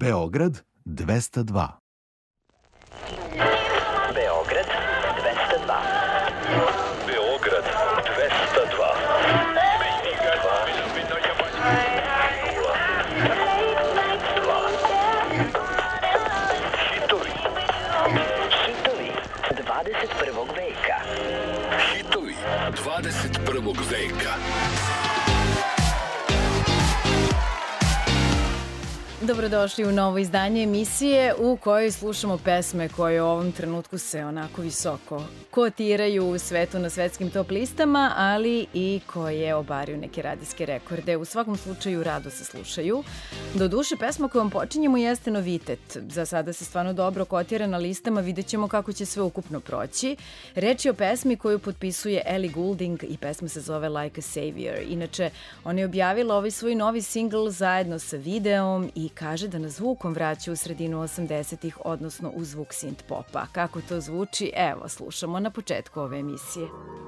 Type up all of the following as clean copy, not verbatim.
Beograd 202. Beograd 202. Beograd 202. Hitovi 21. veka. Hitovi 21. veka. Dobrodošli u novo izdanje emisije u kojoj slušamo pesme koje u ovom trenutku se onako visoko kotiraju u svetu na svetskim top listama, ali i koje obaraju neke radijske rekorde. U svakom slučaju rado se slušaju. Doduše, pesma kojom počinjemo jeste novitet. Za sada se stvarno dobro kotira na listama, vidjet ćemo kako će sve ukupno proći. Reč je o pesmi koju potpisuje Ellie Goulding i pesma se zove Like a Savior. Inače, ona je objavila ovaj svoj novi singl zajedno sa videom i kaže da nas zvukom vraća u sredinu 80-ih, odnosno u zvuk synth popa. Kako to zvuči? Evo, slušamo na početku ove emisije.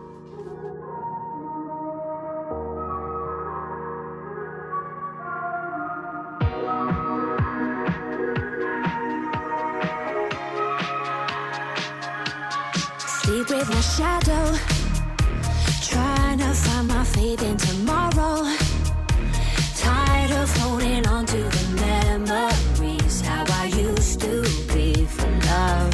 Sleep with my shadow, trying to find my faith in tomorrow. Tired of holding on to the memories, how I used to be for love.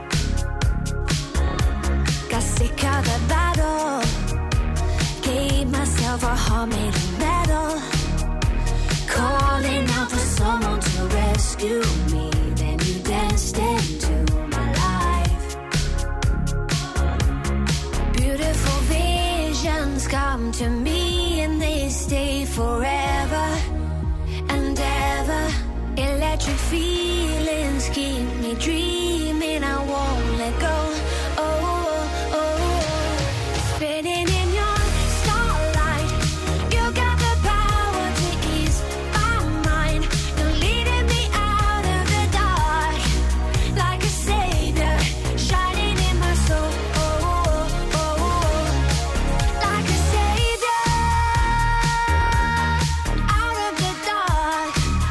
Got sick of the battle, gave myself a heart made of metal, calling out for someone to rescue me. Then you danced into my life. Beautiful visions come to me and they stay forever and ever. Electric feelings keep me dreaming, I won't let go. Spinning in your starlight, you got the power to ease my mind. You're leading me out of the dark, like a savior, shining in my soul. Like a savior, out of the dark.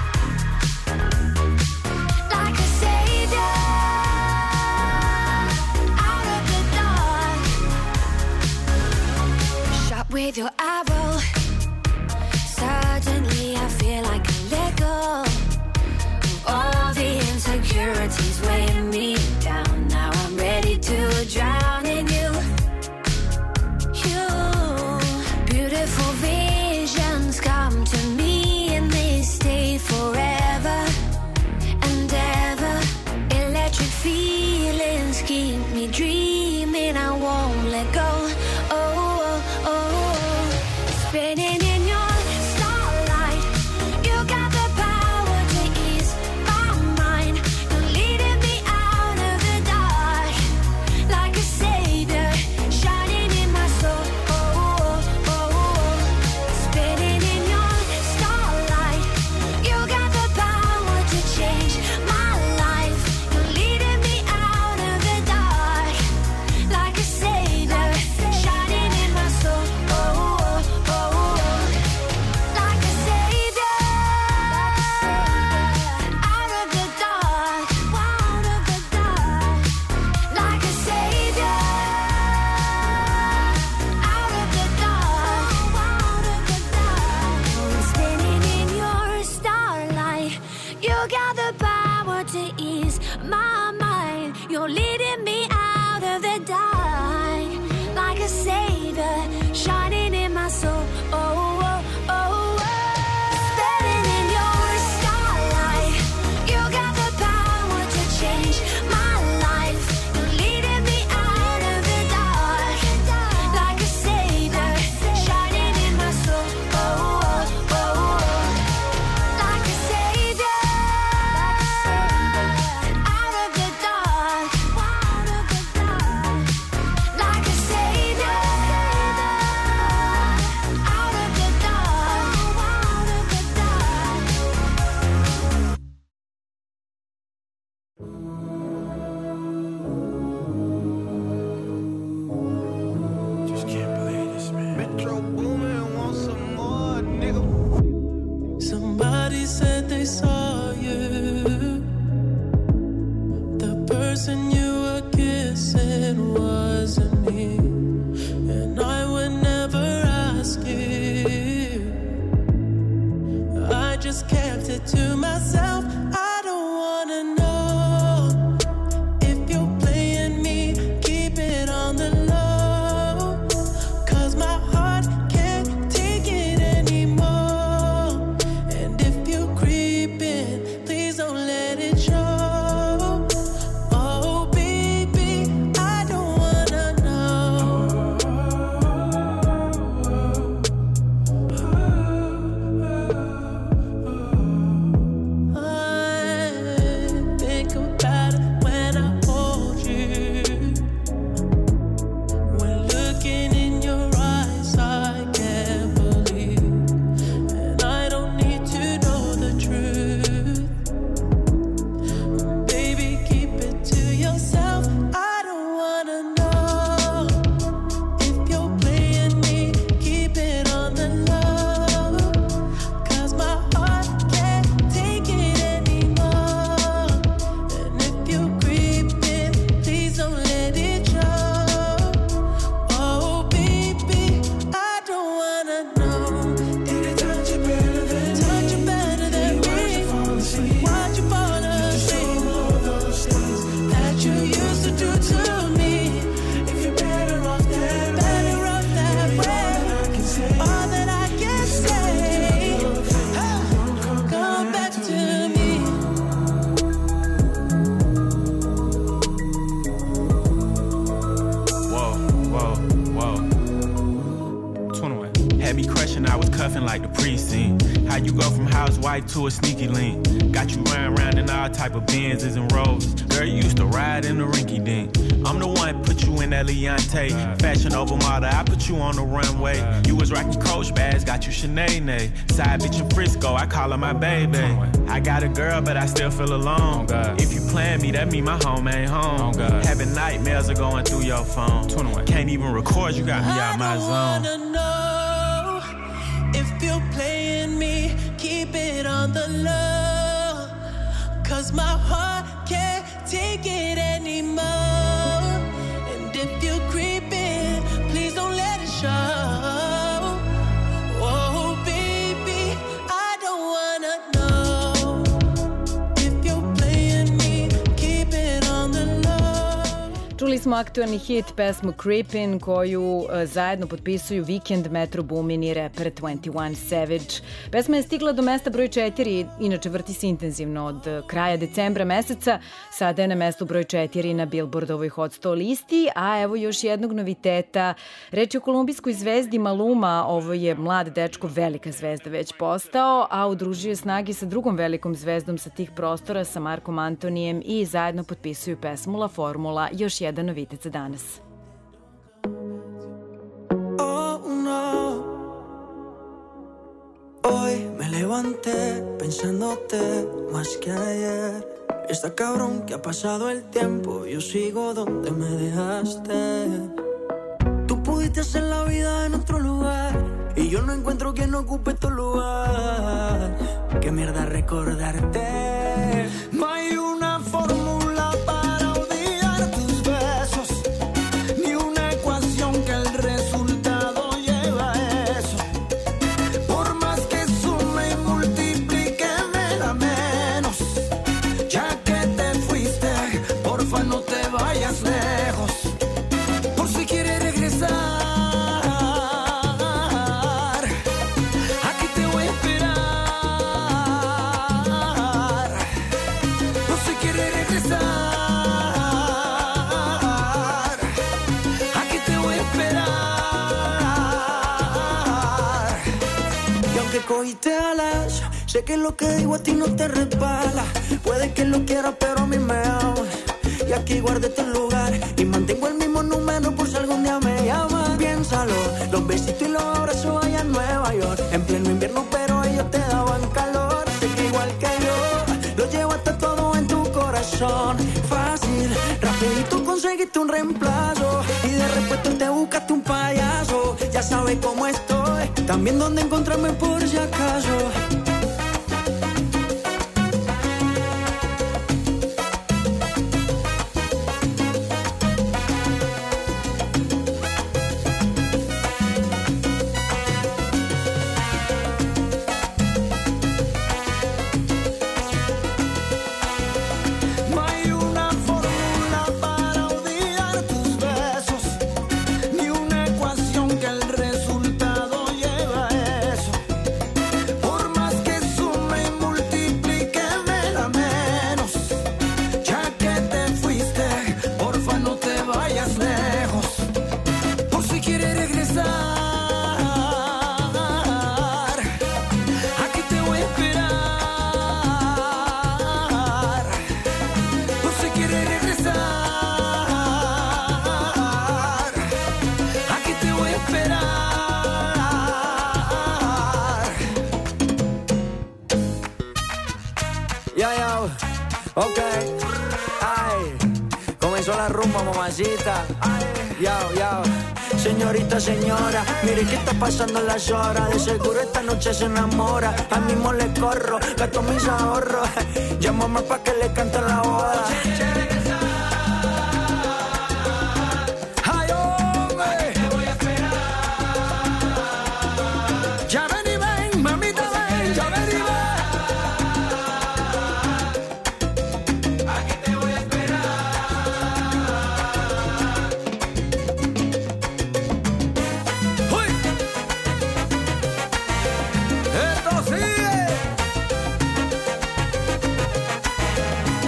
Like a savior, out of the dark. Shot with your arrow, suddenly I feel like I let go of all the insecurities weighing me down. Now I'm ready to drown in you. You, beautiful visions come to me and they stay forever and ever. Electric feelings keep me dreaming, I won't let go. Spinning in your starlight, you got the power to ease my mind. You're leading me out of the dark, like a savior, shining in my soul. Spinning in your starlight, you got the power to change my life. You're leading me out of the dark, like a savior, shining in my soul. Like a savior, out of the dark, out of the dark. Like a savior, out of the dark, out of the dark. Spinning in your starlight, you got the power to ease my mind. You're leading me out of the dark, like a savior, shining in my soul. Spinning in your starlight, you got the power to change my life. You're leading me out of the dark, like a savior, shining in my soul. Like a savior, out of the dark, out of the dark. Like a savior, out you go from housewife to a sneaky link. Got you running around in all type of Benzes and Rolls. Girl, you used to ride in the rinky dink. I'm the one put you in that Leontay. Fashion over model, I put you on the runway. You was rocking Coach bags, got you Sinead. Side bitch in Frisco, I call her my baby. I got a girl, but I still feel alone. If you plan me, that mean my home ain't home. Having nightmares are going through your phone. Can't even record, you got me out my zone. I wanna know if you're playing me, keep it on the low. Cause my heart can't take it anymore. And if you're creeping, please don't let it show. Oh baby, I don't wanna know if you're playing me, keep it on the low. Čuli smo aktualni hit, pesmu Creepin', koju zajedno potpisuju Weeknd, Metro Boomin i reper 21 Savage. Pesma je stigla do mesta broj 4, inače vrti se intenzivno od kraja decembra meseca. Sada je na mestu broj 4 na Billboardovoj Hot 100 listi, a evo još jednog noviteta. Reč je o kolumbijskoj zvezdi Maluma. Ovo je mlad dečko, velika zvezda već postao, a udružio je snage sa drugom velikom zvezdom sa tih prostora, sa Markom Antonijem, i zajedno potpisuju pesmu La Formula. Još jedan novitet za danas. Oh no, hoy me levanté pensándote más que ayer. Está cabrón que ha pasado el tiempo, yo sigo donde me dejaste. Tú pudiste hacer la vida en otro lugar y yo no encuentro quien ocupe tu lugar. Qué mierda recordarte. No hay una fórmula para olvidar tus besos, ni una ecuación que el resultado lleva a eso. Por más que sume y multiplique me da menos. Ya que te fuiste, porfa no te vayas lejos. Por si quieres regresar, aquí te voy a esperar. Por si quieres regresar, aquí te voy a esperar. Y aunque cogiste alas, sé que lo que digo a ti no te resbala. Puede que lo quieras, pero a mí me ama. Y aquí guardé tu lugar y mantengo el mismo número por si algún día me llamas. Piénsalo, los besitos y los abrazos allá en Nueva York. En pleno invierno, pero ellos te daban calor. Sé que igual que yo, lo llevaste todo en tu corazón. Fácil, rapidito conseguiste un reemplazo y de repente te buscaste un payaso. Ya sabes cómo estoy, también dónde encontrarme por si acaso. No hay una fórmula para olvidar tus besos, ni una ecuación que el resultado lleva a eso. Por más que sume y multiplique me da menos. Ya que te fuiste, porfa no te vayas lejos. Por si quieres regresar, aquí te voy a esperar. Por si quieres regresar, aquí te voy a esperar. Ya, ok. Ay, comenzó la rumba, mamacita. Ya. Señorita, señora, mire qué está pasando en las horas. De seguro esta noche se enamora. Al mismo le corro, gasto mis ahorros. Llámame pa' que le cante la boda. Ay, hombre. Te voy a esperar. Ya ven y ven, mamita, ven. Ya ven y ven. Aquí te voy a esperar. ¡Uy! Esto sigue.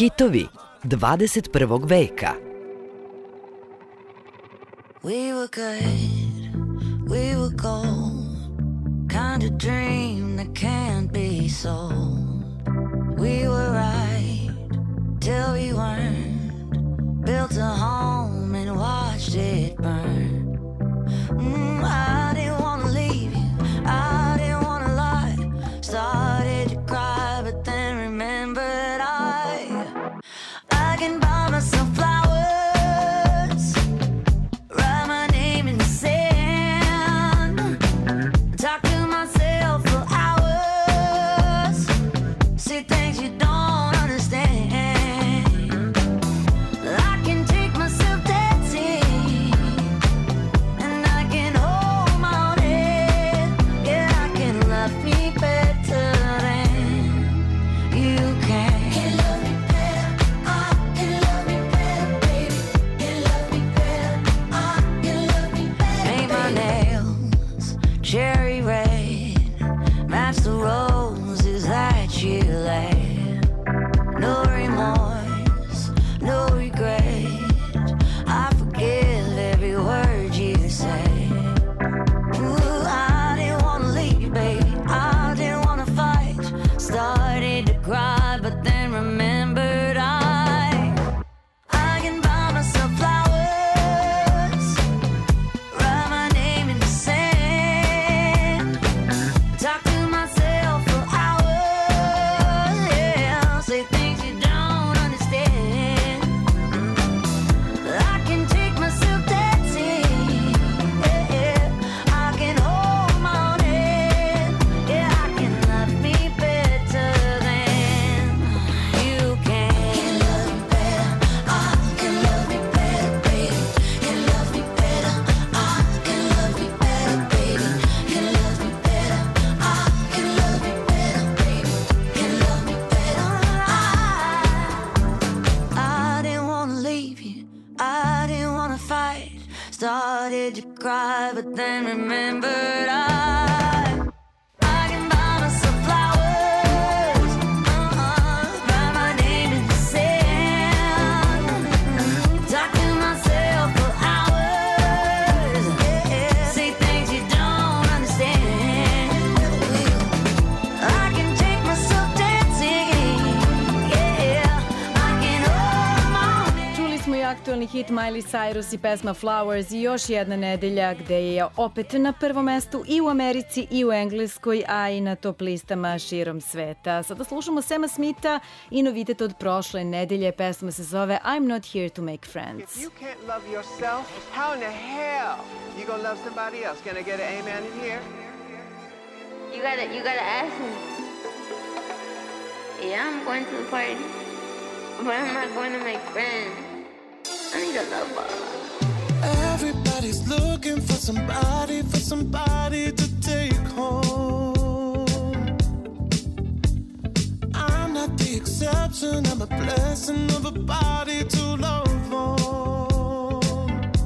Hitovi 21. veka. We were good, we were gold, kind of dream that can't be sold. We were right till we weren't, built a home and watched it burn. I didn't want to leave you, I didn't want to lie. Started to cry but then remembered I can buy myself flowers, write my name in the sand, talk to myself for hours, see things you don't understand. I can take myself dancing, and I can hold my own head. Yeah, I can love me better than you can. Can love me better, I can love me better, baby. Can love me better, I can love me better. Paint my nails cherry red, match the roses that you laid. No remorse, no regret, I forgive every word you say. Ooh, I didn't wanna leave, baby, I didn't wanna fight. Started to cry, but then remembered I can buy myself flowers, write my name in the sand, talk to myself for hours, yeah, say things you don't understand. I can take myself dancing, yeah, I can hold my own head, yeah, I can love me better than you can. Can love me better, I can love me better, baby. Can love me better, I can love me better, baby. Can love me better, I can love me better, baby. Can love me better, I didn't wanna leave you, I didn't wanna fight. Started to cry, but then remembered I can buy myself flowers, write my name in the sand, talk to myself for hours, say things you don't understand. I can take myself dancing, yeah, I can hold my own head. Čuli smo i aktualni hit Miley Cyrus i pesma Flowers i još jedna nedelja gde je opet na prvom mestu i u Americi i u Engleskoj, a i na top listama širom sveta. Sada slušamo Sama Smitha i novitet od prošle nedelje. Pesma se zove I'm Not Here to Make Friends. If you can't love yourself, how in the hell you gonna love somebody else? Can I get an amen in here? You gotta ask me. Yeah, I'm going to the party, but I'm not going to make friends. I need a lover. Everybody's looking for somebody to take home. I'm not the exception, I'm a blessing of a body to love on.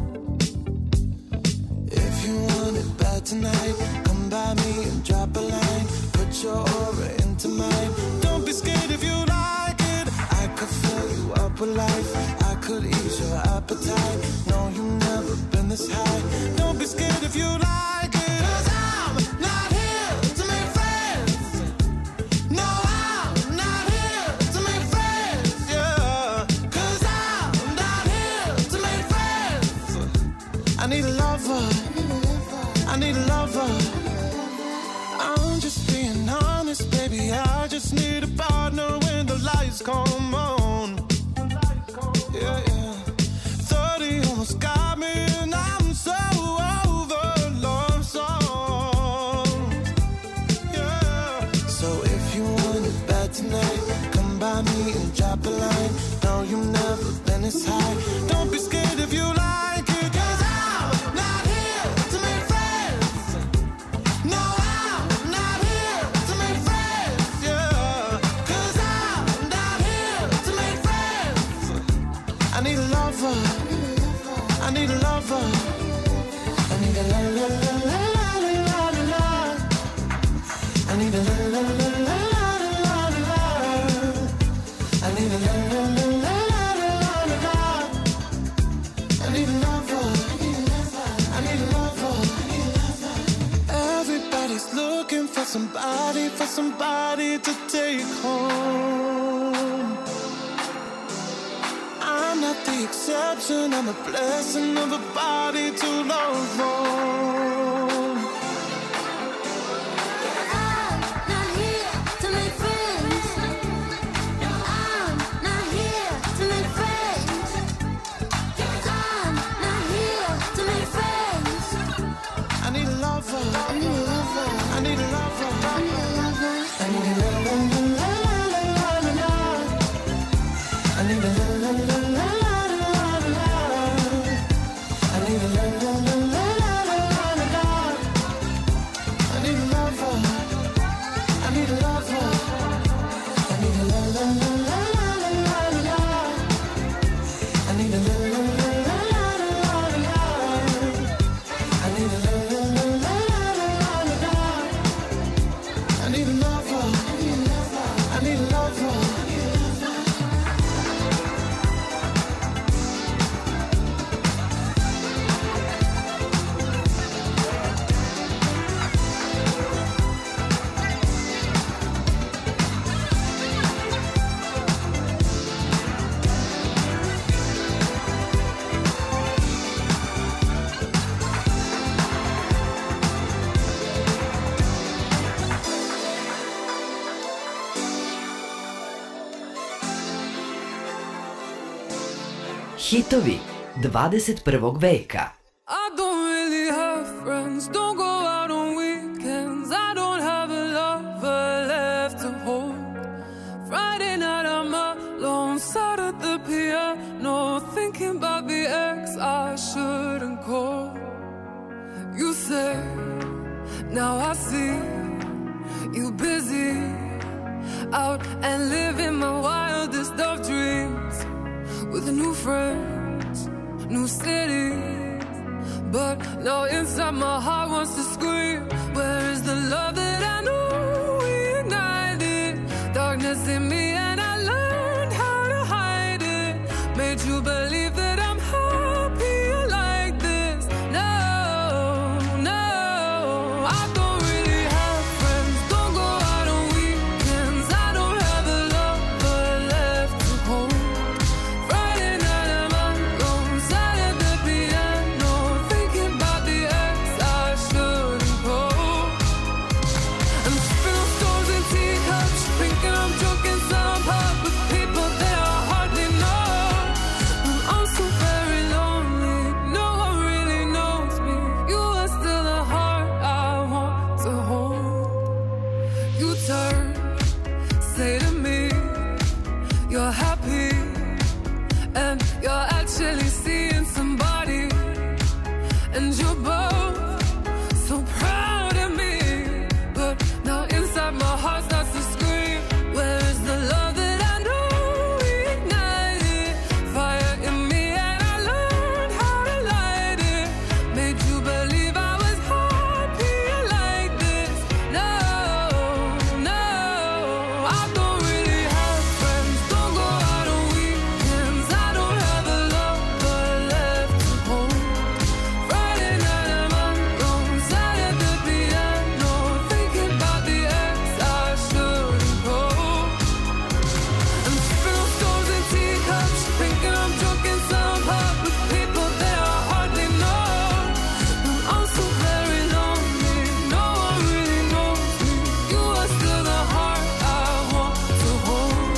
If you want it bad tonight, come by me and drop a line. Put your aura into mine. Don't be scared if you like it. I could fill you up with life, I could ease your appetite. No, you've never been this high. Don't be scared if you like it. 'Cause I'm not here to make friends. No, I'm not here to make friends, yeah. 'Cause I'm not here to make friends. I need a lover, I need a lover. I'm just being honest, baby, I just need a partner when the lights come on. Yeah, yeah. 30 almost got me and I'm so over love songs. Yeah. So if you want it bad tonight, come by me and drop a line. No, you've never been this high. Don't be scared if you like it. 'Cause I'm not here to make friends. No, I'm not here to make friends, yeah. 'Cause I'm not here to make friends. I need a lover, I need a lover. I need a la la la la la la la la. I need a la la la la la la la. I need a la la got somebody for somebody to take home. I'm not the exception, I'm a blessing of a body to love on. I'm not here to make friends. I'm not here to make friends. I'm not here to make friends. I need a lover. I need a lover. I need a lover. I need a lover. I need a la la la la la la la. I need a la la la la la la la. I need a la la la la la la la. I need a lover. I need a lover. I need a la la la la la la la. I need a la la la la la la la. I need a la la la la la la la. I need a lover. I need a lover. Hitovi 21. veka. I don't really have friends, don't go out on weekends. I don't have a lover left to hold. Friday night I'm alone, sat at the piano, thinking about the ex I shouldn't call. You say, now I see you busy, out and living my wildest of dreams, with new friends, new cities. But now inside my heart wants to scream, where is the love that I knew we ignited? Darkness in me and I learned how to hide it. Made you believe that I'm happier like this. No, no, I don't really have friends, don't go out on weekends. I don't have a lover left to hold. Friday night I'm alone, sat at the piano, thinking about the ex I shouldn't call. I'm spilling stones in teacups, thinking I'm drunk in some pub with people that I hardly know. I'm so very lonely, no one really knows me. You are still the heart I want to hold. You turn, say to me, you're happy, and you're actually seeing somebody, and you're both so proud of me. But now inside my heart starts to scream, where is the love that I know we ignited? Fire in me and I learned how to light it. Made you believe I was happier like this. No, no, I don't really have friends, don't go out on weekends. I don't have a lover left to hold. Friday night I'm alone, sat at the piano, thinking about the ex I shouldn't call. I'm spilling stones in teacups, thinking I'm drunk in some pub with people that I hardly know. I'm so very lonely, no one really knows me. You are still the heart I want to hold.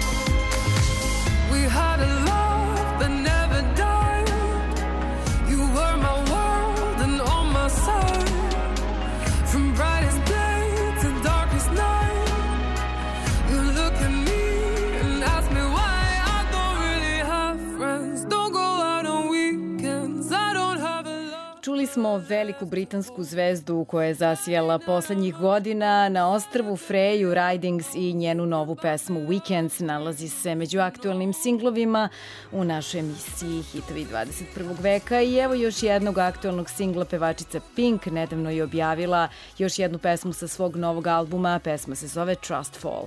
We had a love that never died. You were my world and on my side, from brightest day to darkest night. You look at me and ask me why I don't really have friends, don't go out on weekends. I don't have a love. Čuli smo veliku britansku zvezdu koja je zasijala poslednjih godina na ostrvu Freju Ridings i njenu novu pesmu Weekends nalazi se među aktualnim singlovima u našoj emisiji Hitovi 21. veka. I evo još jednog aktualnog singla, pevačica Pink nedavno je objavila još jednu pesmu sa svog novog albuma, pesma se zove Trust Fall.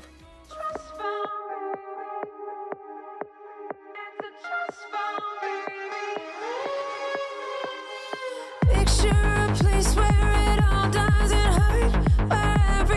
Picture a place where it all doesn't hurt, where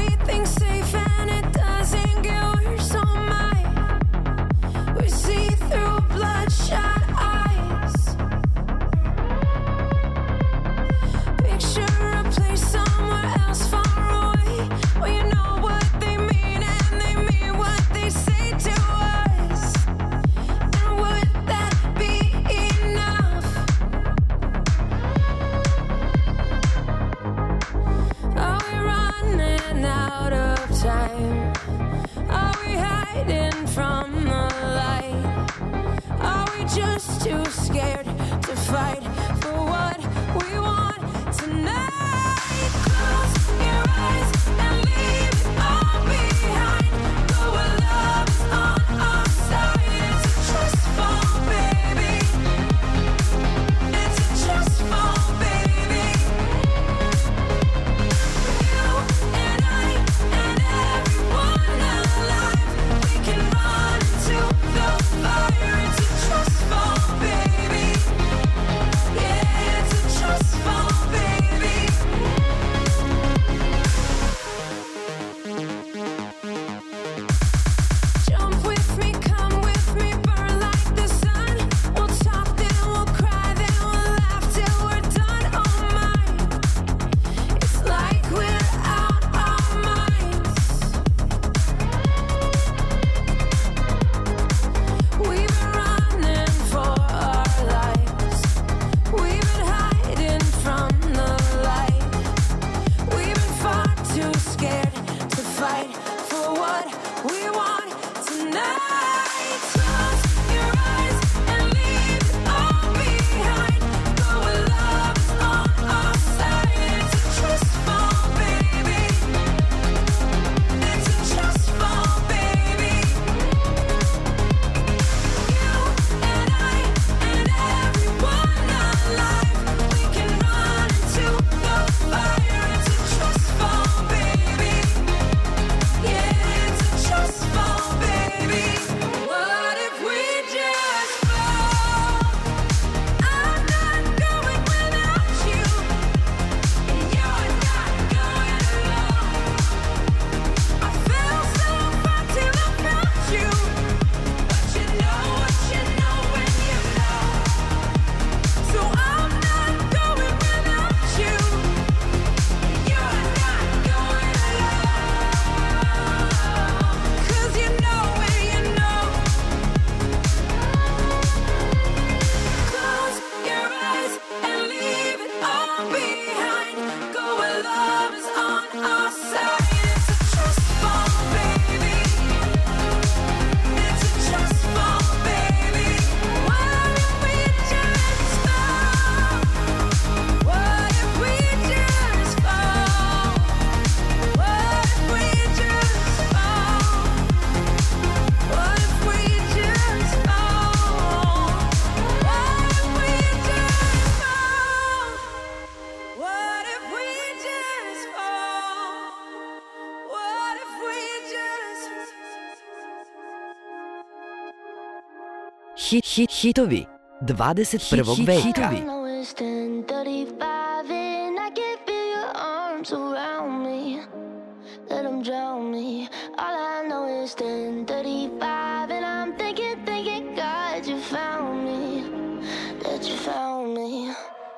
Hitovi 21. veka. I know it's 10:35 and I can feel your arms around me. Let them drown me. All I know is 10:35 and I'm thinking, God, you found me. That you found me.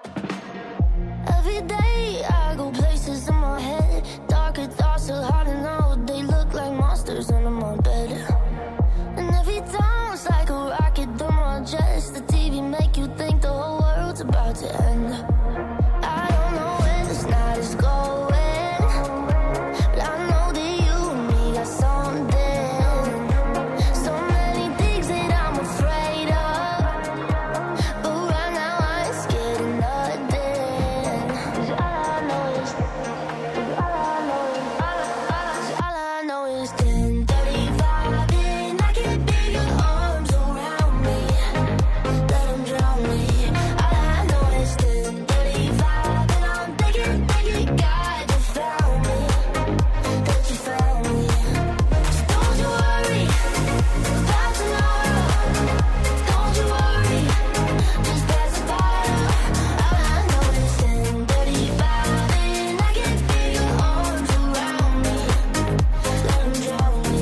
Every day I go places in my head. Darker thoughts so hard to know. They look like monsters under my bed. And every time it's like a rocket through my chest. The TV make you think the whole world's about to end. I don't know where this night is going, but I know that you and me got something. So many things that I'm afraid of, but right now I ain't scared of nothing. 'Cause all I know is 10:35 and I can feel your arms around me. Let them drown me. All I know is 10:35 and I'm thinking, God, you found me. That you found me. So don't you worry about tomorrow. Don't you worry, just pass the bottle. All I know is 10:35 and I can feel your arms around me. Let them drown me.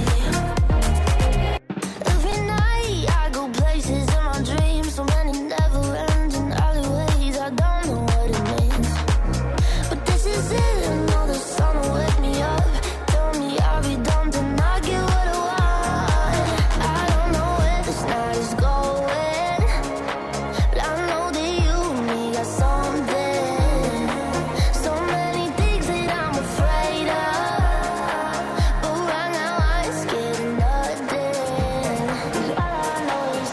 Every night I go places in my dreams, so many never-ending alleyways. I don't know what it means, but this is it. I know the sun will wake me up. Tell me I'll be dumb to not get what I want. I don't know where this night is going, but I know that you and me got something. So many things that I'm afraid of, but right now I ain't scared of nothing. 'Cause all I know is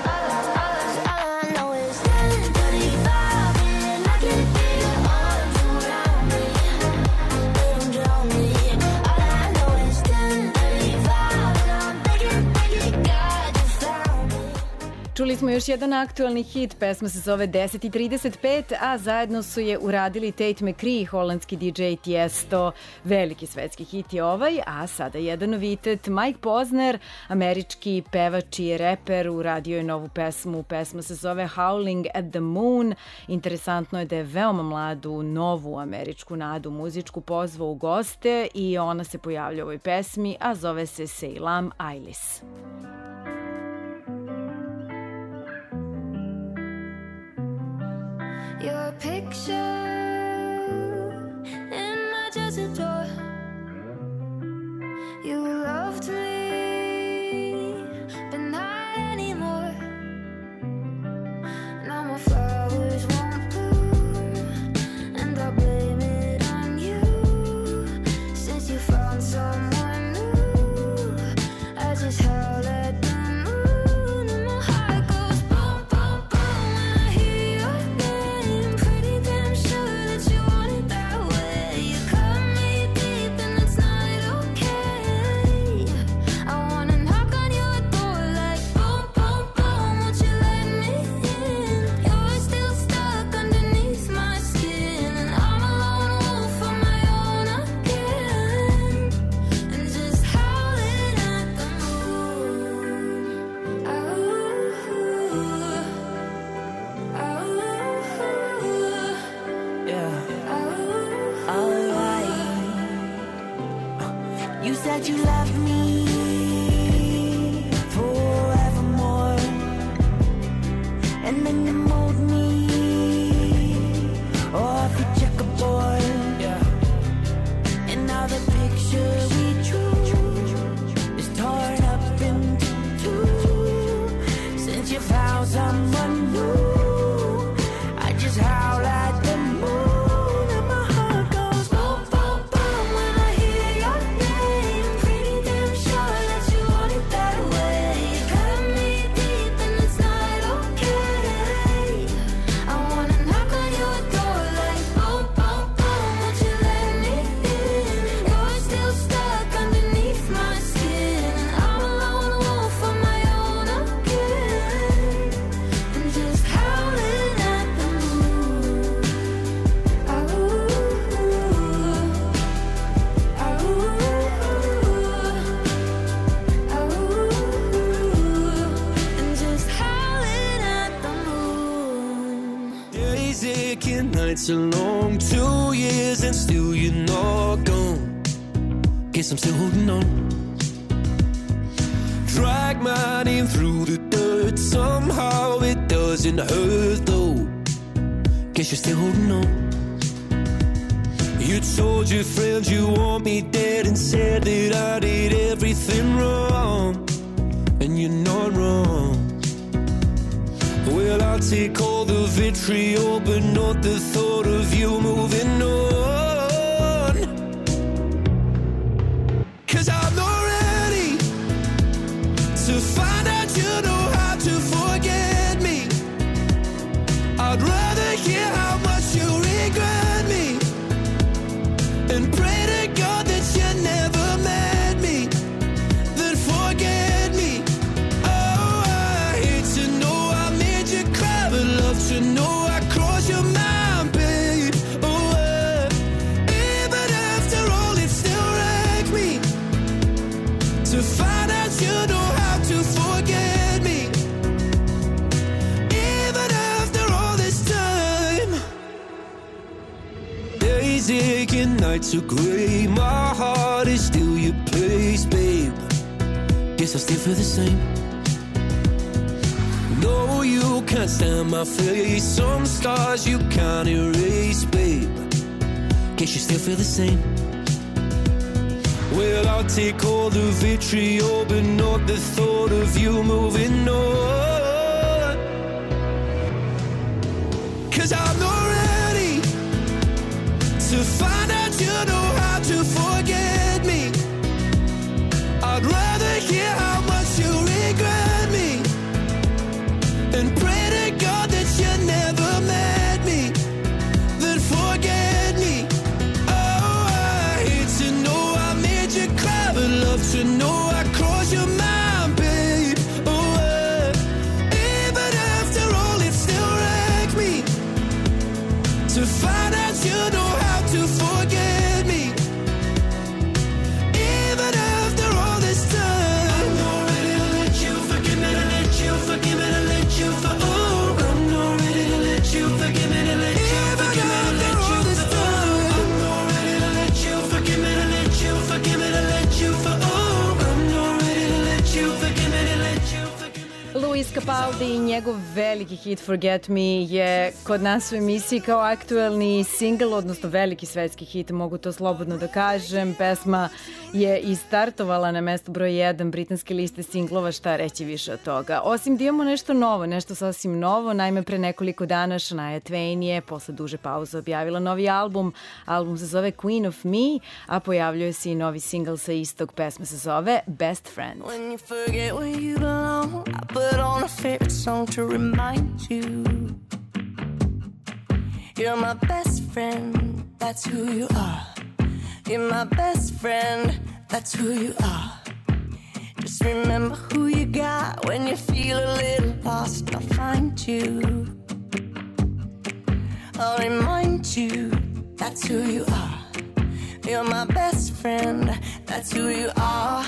10:35 and I can feel your arms around me. Let them drown me. All I know is 10:35 and I'm thinking, God, you found me. Čuli smo još jedan aktualni hit, pesma se zove 10:35, a zajedno su je uradili Tate McCree, holandski DJ Tiesto, veliki svetski hit je ovaj, a sada jedan novitet. Mike Posner, američki pevač i reper, uradio je novu pesmu, pesma se zove Howling at the Moon. Interesantno je da je veoma mladu, novu američku nadu muzičku pozvao u goste i ona se pojavlja u ovoj pesmi, a zove se Seilam Ailis. Your picture in my dresser drawer. You loved me, but not anymore. Now my flowers won't bloom, and I blame it on you. Since you found someone new, I just howl at the moon, and my heart goes boom, boom, boom when I hear your name. Pretty damn sure that you want it that way. You cut me deep and it's not okay. I wanna knock on your door like boom, boom, boom. Won't you let me in? You're still stuck underneath my skin, and I'm a lone wolf on my own again, and just howling at the moon. Yeah. Alright. You said you loved me forevermore, and then you mold me off your checkerboard. Yeah. And now the picture we drew is torn up into two. Since you found someone new, I just howl at the moon, and my heart goes boom, boom, boom when I hear your name. Pretty damn aching nights are long, 2 years and still you're not gone. Guess I'm still holding on. Drag my name through the dirt, somehow it doesn't hurt though. Guess you're still holding on. You told your friends you want me dead and said that I did everything wrong. And you're not wrong. Well, I'll take all the vitriol, but not the thought of you moving on. 'Cause I'm not ready to find out you know how to forget me. I'd rather hear how much you regret me and pray to God that you never met me, then forget me. Oh, I hate to know I made you cry, but love to know I crossed your mind, babe. Oh, even after all, it still wrecked me to find out you know how to forget me. Even after all this time, days aching, nights are gray, my heart is still your place, babe. Guess I still feel the same. No, you can't stand my face, some scars you can't erase, babe. Guess you still feel the same. Well, I'll take all the vitriol, but not the thought of you moving on. 'Cause I'm not ready to find out you know how to forget me. I'd rather hear how much you regret me and pray to God that you never met me, then forget me. Oh, I hate to know I made you cry, but love to know I crossed your mind, babe. Oh, even after all, it still wrecked me to find out you know how to forget me. Even after all this time, I'm not ready to let you forgive me, to let you forgive me, to let you for. Oh, I'm not ready to let you forgive me, to let you forgive me, to let you for. I'm not ready to let you forgive me, to let you forgive me, to let you for. Oh, I'm not ready to let you forgive me, to let you forgive me. Luis Capaldi i njegov veliki hit Forget Me je kod nas u emisiji kao aktuelni singl, odnosno veliki svetski hit, mogu to slobodno da kažem. Pesma je i startovala na mesto broj 1 britanske liste singlova, šta reći više od toga. Osim da imamo nešto novo, nešto sasvim novo, naime pre nekoliko dana Shania Twain je posle duže pauze objavila novi album. Album se zove Queen of Me, a pojavljuje se i novi singl sa istog. Pesma se zove Best Friend. When you forget where you belong, I put on a favorite song to remind you. You're my best friend, that's who you are. You're my best friend, that's who you are. Just remember who you got when you feel a little lost. I'll find you, I'll remind you, that's who you are. You're my best friend, that's who you are.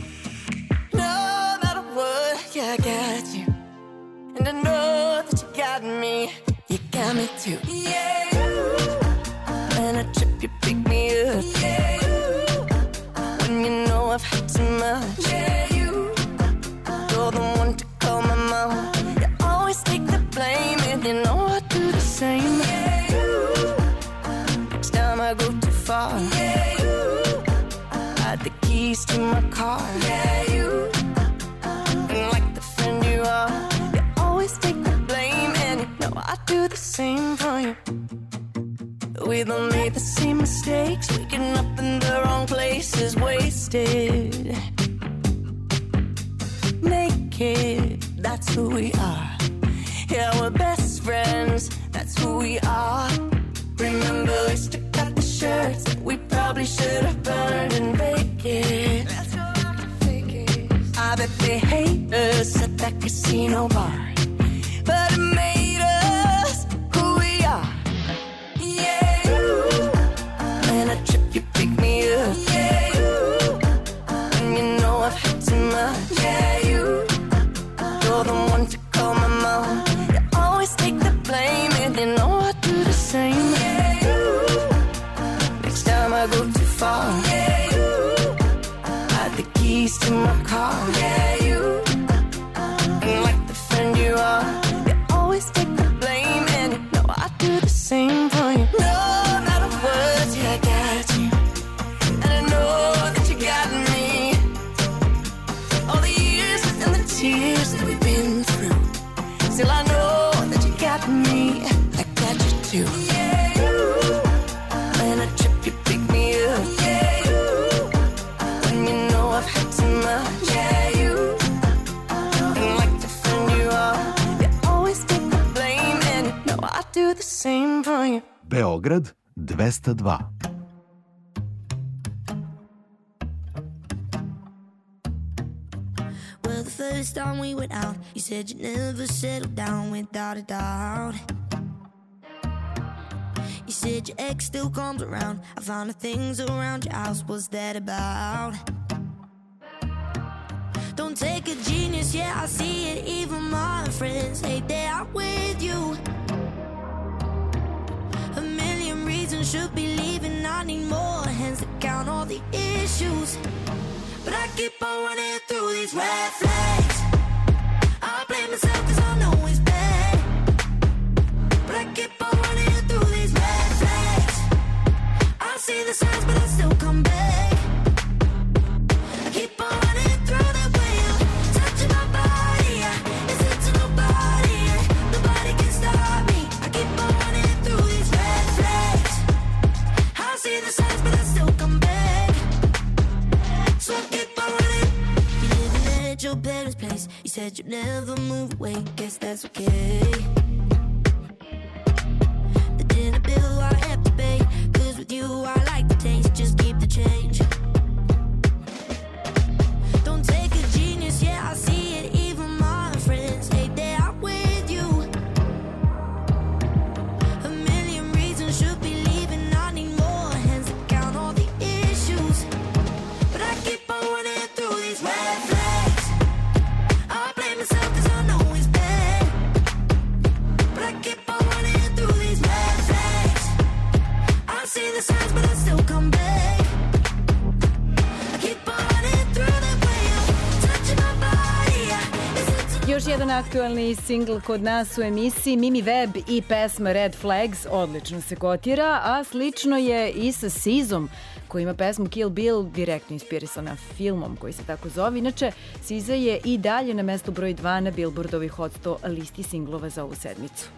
No matter what, yeah, I got you. And I know that you got me, you got me too. Yeah, when I trip you pick me up. Yeah, when you know I've had too much. Yeah, you're the one to call my mom. You always take the blame and you know I do the same. Yeah, next time I go too far. Yeah, hide the keys to my car. Yeah, and like the friend you are, you always take the blame and you know I do the same for you. We've all made the same mistakes, waking up in the wrong places, wasted. Naked, that's who we are. Yeah, we're best friends, that's who we are. Remember we stuck out the shirts that we probably should have burned and vacant. I bet they hate us at that casino bar, but it made us who we are. Yeah, when I trip you pick me up. Yeah, and you know I've had too much. Yeah, you're the one to call my mom. You always take the blame and you know I do to my car. Yeah, you ain't like the friend you are. You always take the blame, and you know I do the same for you. No matter what, yeah, I got you, and I know that you got me. All the years and the tears that we've been through, still I know that you got me. I got you too. Yeah, you. When I trip, you pick me up. Yeah, you. When you know I've had too much. Yeah, you. Ain't like the friend you are. You always take the blame, and you know I do the same for you. Beograd 202. Well, the first time we went out, you said you'd never settle down without a doubt. You said your ex still comes around. I found the things around your house. What's that about? Don't take a genius, yeah, I see it. Even my friends hate they out with you. A million reasons should be leaving. I need more hands to count all the issues, but I keep on running through these red flags. I blame myself cause I know it's bad, but I keep on running through these red flags. I see the signs but I still come back. I keep on running through the wheel, touching my body, yeah. It's it to nobody, yeah. Nobody can stop me. I keep on running through these red flags. I see the signs but I still come back. So I keep on running. You living at your parents' place. You said you'd never move away. Guess that's okay. The dinner bill I have to pay, cause with you I like the taste. Just keep the change. Don't take a genius, yeah, I see it. Even my friends hate they out with you. A million reasons should be leaving. I need more hands to count all the issues, but I keep on running through these red flags. I blame myself cause I know it's bad, but I keep on running through these red flags. I see the signs but I still come back. I keep on running through the wheel, touching my body, yeah. Is it Još jedan aktualni singl kod nas u emisiji, Mimi Webb i pesma Red Flags, odlično se kotira, a slično je i sa SZA-om koji ima pesmu Kill Bill, direktno inspirisana filmom koji se tako zove. Inače, SZA je i dalje na mestu broj 2 na Billboardovih Hot 100 listi singlova za ovu sedmicu.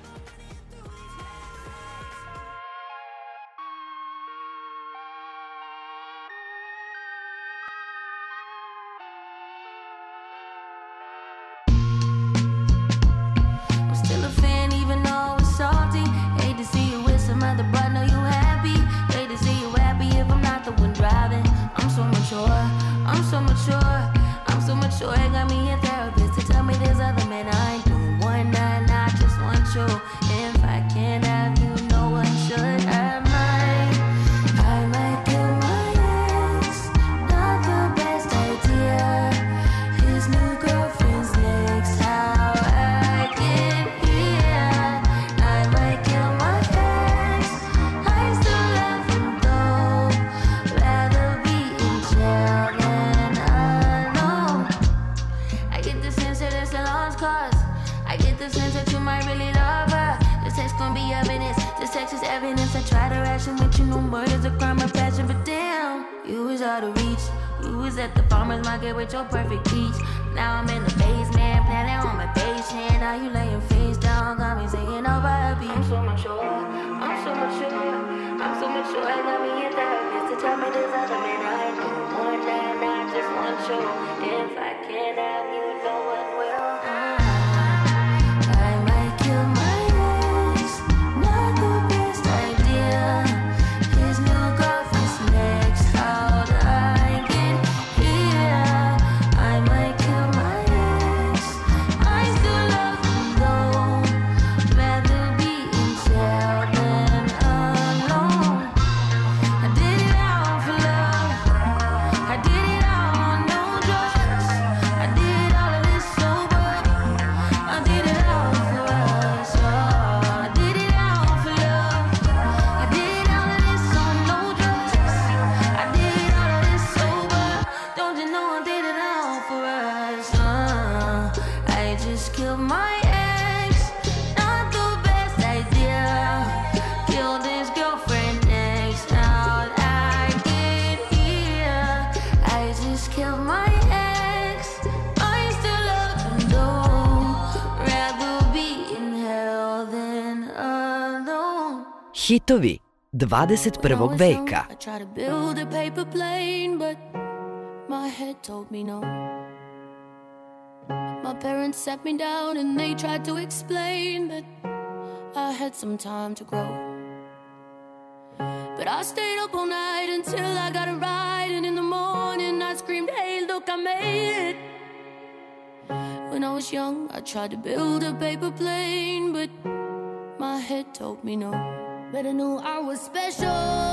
I'm still a fan even though it's salty. Hate to see you with some other, but know you happy. Hate to see you happy if I'm not the one driving. I'm so mature, I'm so mature, I'm so mature. It got me a therapist to tell me there's other men I ain't doing one night, I just want you. If I can't have you, no one should have mine. I might kill my ex, not the best idea. His new girlfriend's next, how I get here. I might kill my ex, I still love him though. Rather be in jail than alone. I get the sense that it's a lost cause. I get the sense that you might really love her. This text gon' be evidence, this text is evidence. I try to ration with you, no murder's a crime of passion, but damn, you was out of reach. You was at the farmer's market with your perfect peach. Now I'm in the basement, planning on my patient. Now you laying face down, got me singing over a beat. I'm so mature, I'm so mature, I'm so mature. I got me a therapist to tell me there's other men I ain't doing one night, I just want you. If I can't have you, no one will. I might kill my ex, not the best idea. His new girlfriend's next, how'd I get here? I might kill my ex, I still love him though. Rather be in jail than alone. I did it all for love, I did it all on no drugs. Hitovi 21. veka. I tried to build a paper plane, but my head told me no. My parents sat me down and they tried to explain that I had some time to grow. But I stayed up all night until I got it right, and in the morning I screamed, hey, look, I made it. When I was young, I tried to build a paper plane, but my head told me no. But I knew I was special,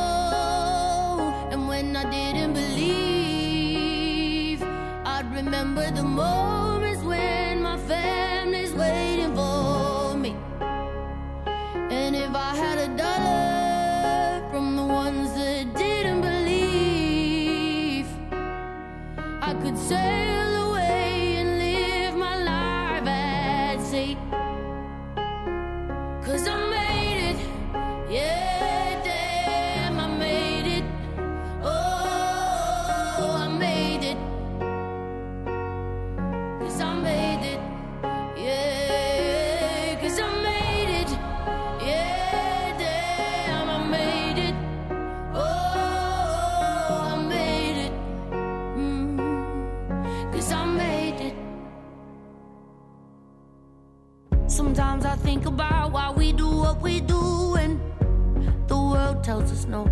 and when I didn't believe, I'd remember the moments when my family's waiting for me. And if I had $1 from the ones that didn't believe, I could sail away and live my life at sea. 'Cause I made it, yeah, damn, I made it. Oh, I made it. 'Cause I made it, yeah, 'cause I made it, yeah, damn, I made it. Oh, I made it, 'cause I made it. Sometimes I think about why we do what we do, and the world tells us no.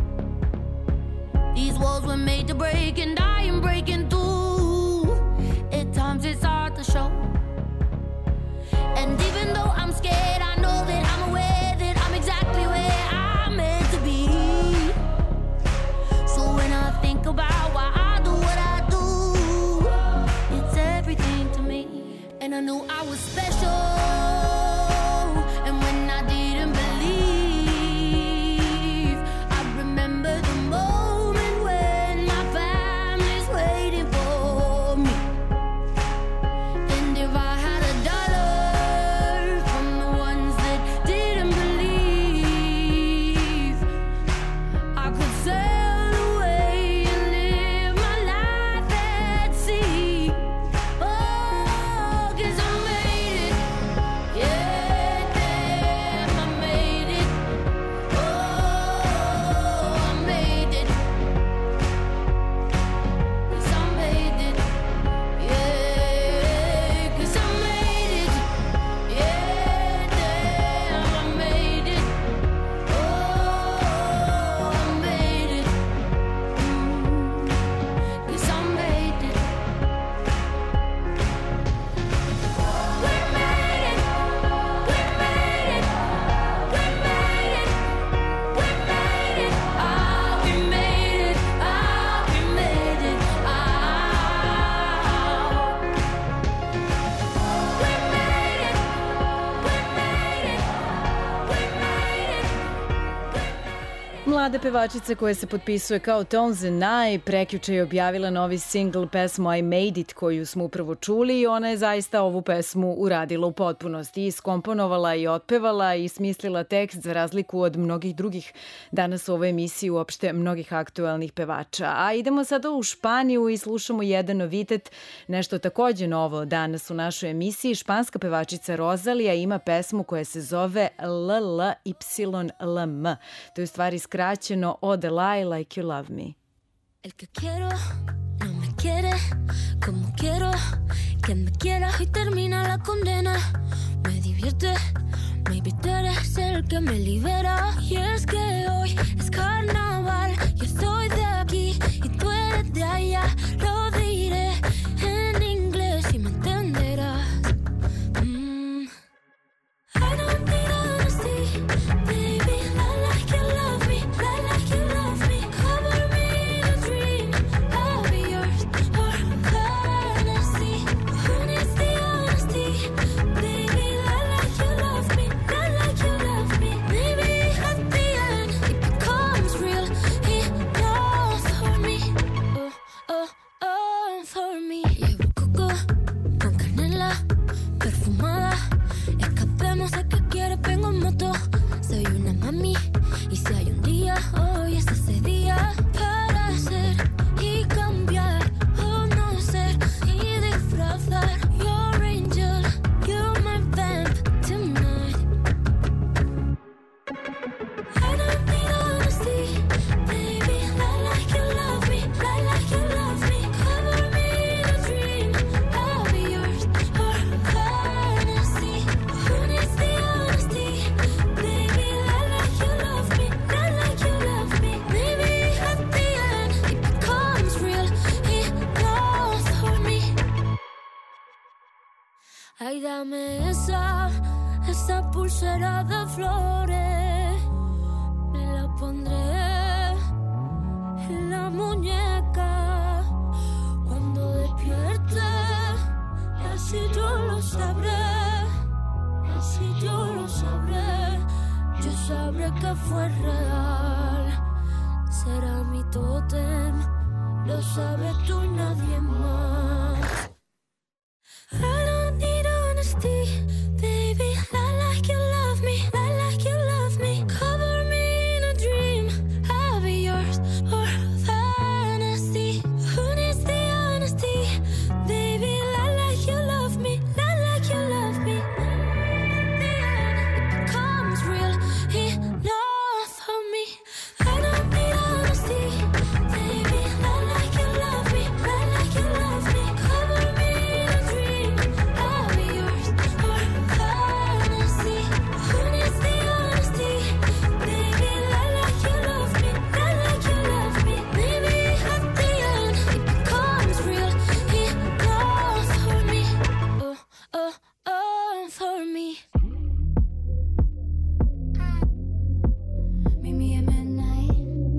These walls were made to break, and I am breaking through. At times it's hard to show. And even though I'm scared, I know that I'm aware that I'm exactly where I'm meant to be. So when I think about why I do what I do, it's everything to me. And I knew I was special, and when I didn't believe, I remember the moment when my family's waiting for me. And if I had $1 from the ones that didn't believe, I could sail away and live my life at sea. Oh, 'cause I made it, yeah, damn, I made it. Oh, I made it. 'Cause I made it, yeah, 'cause I made it, yeah, damn, I made it. Oh, I made it, 'cause I made it. We made it, we made it, we made it, we made it. Ah, we made it, ah, we made it, ah. We made it, we made it, we made it. Mlada pevačica koja se potpisuje kao Tones and I prekjuče je objavila novi singl pesmu I Made It koju smo upravo čuli i ona je zaista ovu pesmu uradila u potpunosti. Iskomponovala i otpevala i smislila tekst za razliku od mnogih drugih danas u ovoj emisiji, uopšte mnogih aktuelnih pevača. A idemo sada u Španiju i slušamo jedan novitet, nešto takođe novo danas u našoj emisiji. Španska pevačica Rosalija ima pesmu koja se zove LLYLM. To je u stvari skraćeno od Lie Like You Love Me. El que quiero no me quiere como quiero que me quiera y termina la condena. Me divierte, maybe tú eres el que me libera. Y es que hoy es carnaval, yo soy de aquí y tú eres de allá. Lo diré en inglés y me entenderás. I don't need honesty, baby, lie like you love me, lie like you love me. Cover me in a dream, I'll be yours or fantasy. Who needs the honesty, baby, lie like you love me, lie like you love me. Maybe happy I Ay, dame esa pulsera de flores. Me la pondré en la muñeca cuando despierte. Y así yo lo sabré. Así yo lo sabré. Yo sabré que fue real. Será mi tótem. Lo sabes tú y nadie más. I don't need honesty, baby. Lie like you love me, lie like you love me. Cover me in a dream, I'll be yours for fantasy. Who needs the honesty, baby? Lie like you love me, lie like you love me. It becomes real enough for me. I don't need honesty, baby. Lie like you love me, lie like you love me. Cover me in a dream, I'll be yours for fantasy. Who needs the honesty, baby? Lie like you love me, lie like you love me. Maybe at the end it becomes real enough for me. For me. Meet me at midnight.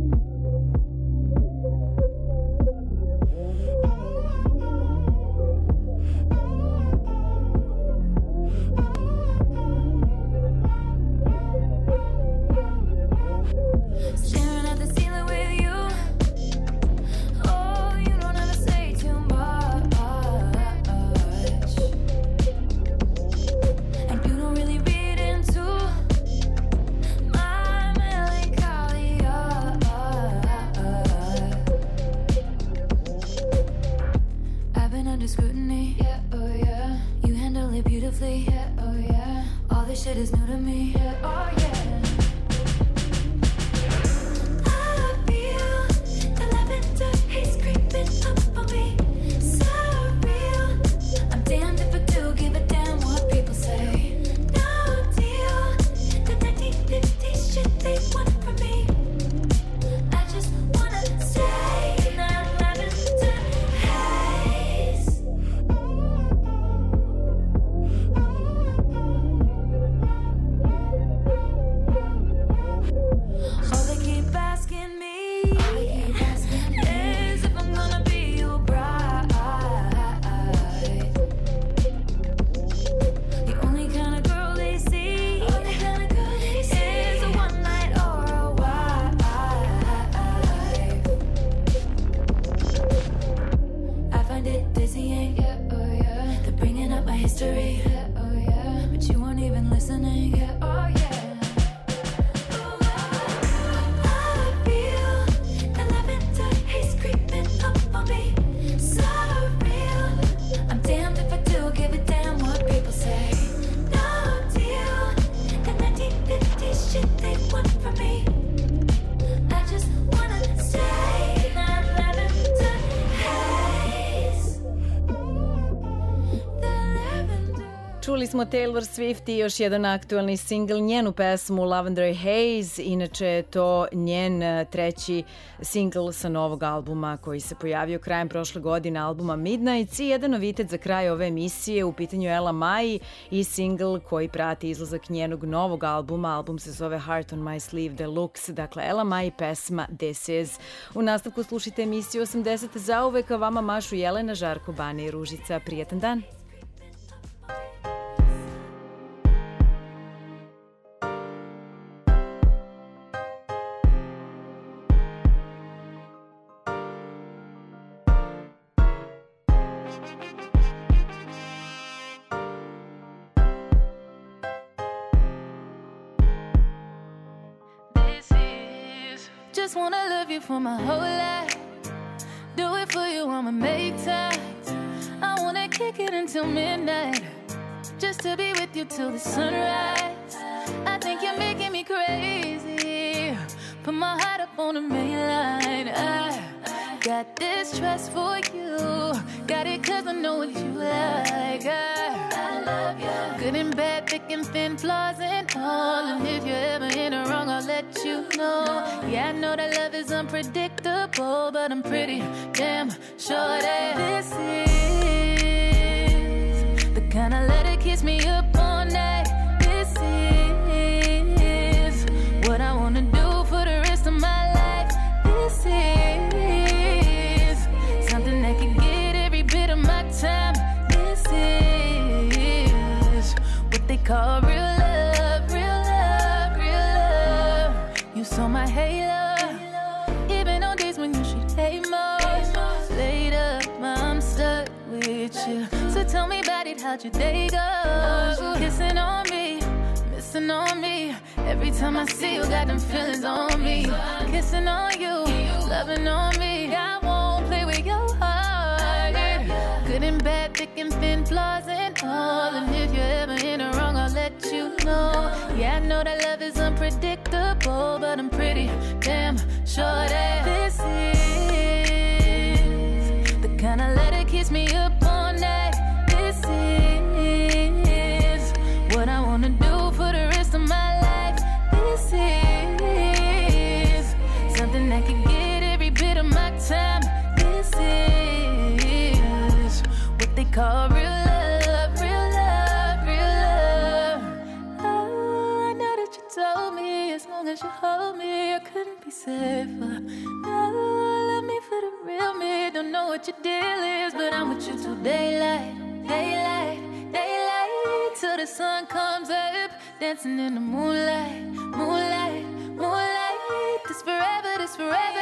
Staring at the ceiling with you. Oh, you don't ever say too much. And you don't really read into my melancholia. I've been under scrutiny. Yeah, oh yeah. You handle it beautifully. Yeah, oh yeah. All this shit is new to me. Yeah, oh yeah. I feel the lavender haze creeping up on me. So real. I'm damned if I do give a damn what people say. No deal. The 1950s shit they want from me. I just wanna stay in that lavender haze. All they keep asking me is if I'm gonna be your bride. The only kind of girl they see is a one night or a wife. I find it dizzying, yeah, oh yeah. They're bringing up my history, yeah, oh yeah. But you weren't even listening, yeah, oh yeah. I feel the lavender haze creeping up on me. So real. I'm damned if I do give a damn what people say. No deal. The 1950s shit they want from me. I just wanna stay in that lavender haze. The lavender. Čuli smo Taylor Swift i još jedan aktualni singl, njenu pesmu Lavender Haze. Inače je to njen treći singl sa novog albuma koji se pojavio krajem prošle godine, albuma Midnights. I jedan novitet za kraj ove emisije, u pitanju Ella Mai i singl koji prati izlazak njenog novog albuma. Album se zove Heart on My Sleeve Deluxe. Dakle, Ella Mai, pesma This Is. U nastavku slušajte emisiju 80 zauvek, a vama mašu Jelena, Žarko, Bane i Ružica. Prijatan dan. Just wanna love you for my whole life. Do it for you, I'ma make time. I wanna kick it until midnight, just to be with you till the sunrise. I think you're making me crazy. Put my heart up on the main line. I got this trust for you. Got it cause I know what you like. I love you. Good and bad, thick and thin, flaws and all. And if you're ever in the wrong, I'll let you know. Yeah, I know that love is unpredictable, but I'm pretty damn sure that this is the kind of letter kiss me up all night. This is what I wanna do for the rest of my life. This is something that can get every bit of my time. This is what they call real love, real love, real love. You saw my halo, even on days when you should hate most. Later, I'm stuck with you. So tell me about it, how'd your day go? Kissing on me, missing on me. Every time I see you, got them feelings on me. Kissing on you, loving on me. I won't play with your heart. Good and bad, thick and thin, flaws and all. And if you're ever in the wrong, I'll let you know. Yeah, I know that love is unpredictable, but I'm pretty damn sure that this is the kind of let it kiss me up all night. This is what I wanna do for the rest of my life. This is something that can get every bit of my time. This is what they call real love, real love, real love. Oh, I know that you told me as long as you hold me, I couldn't be safer. No, love me for the real me. Don't know what your deal is, but I'm with you till daylight, daylight, daylight, till the sun comes up, dancing in the moonlight, moonlight, moonlight. This forever,